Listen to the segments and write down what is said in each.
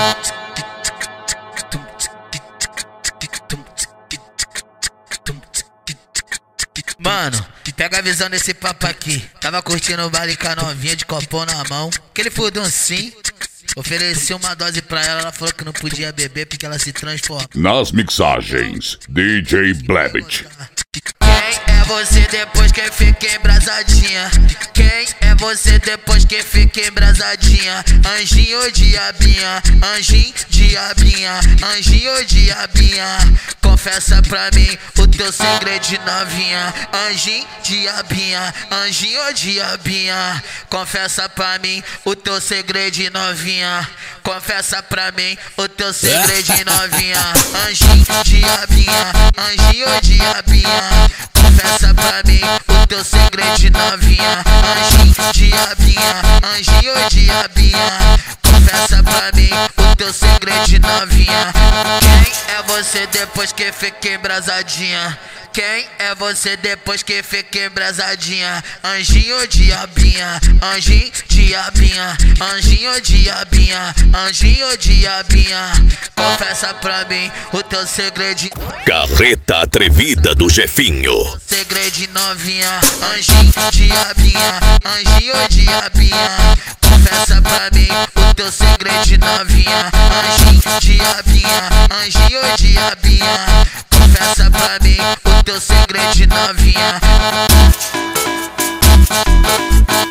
Mano, pega a visão desse papo aqui. Tava curtindo o baile com a novinha de copão na mão. Aquele furduncinho. Ofereci uma dose pra ela, ela falou que não podia beber porque ela se transforma. Nas mixagens, DJ Blebit. Quem é você depois que fica embrasadinha? Quem é você depois que fica embrasadinha? Anjinho ou diabinha? Anjinho, diabinha. Anjinho ou diabinha? Confessa pra mim o teu segredo de novinha. Anjinho, diabinha. Anjinho ou diabinha? Confessa pra mim o teu segredo de novinha. Confessa pra mim o teu segredo de novinha. Anjinho, diabinha. Anjinho ou diabinha? Confessa pra mim o teu segredo de novinha. Anjinho, diabinha. Anjinho ou diabinha? Confessa pra mim o teu segredo de novinha. Quem é você depois que fica embrasadinha? Quem é você depois que fica embrasadinha? Anjinho ou diabinha? Anjinho, diabinha. Anjinho ou diabinha? Anjinho ou diabinha? Confessa pra mim o teu segredo. Carreta atrevida do Jefinho. Segredo de novinha. Anjinho, diabinha. Anjinho ou diabinha? Confessa pra mim o teu segredo de novinha. Anjinho, diabinha. Anjinho ou diabinha? Confessa pra mim o teu segredo de novinha.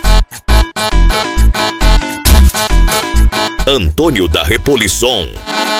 Antônio da Repolição.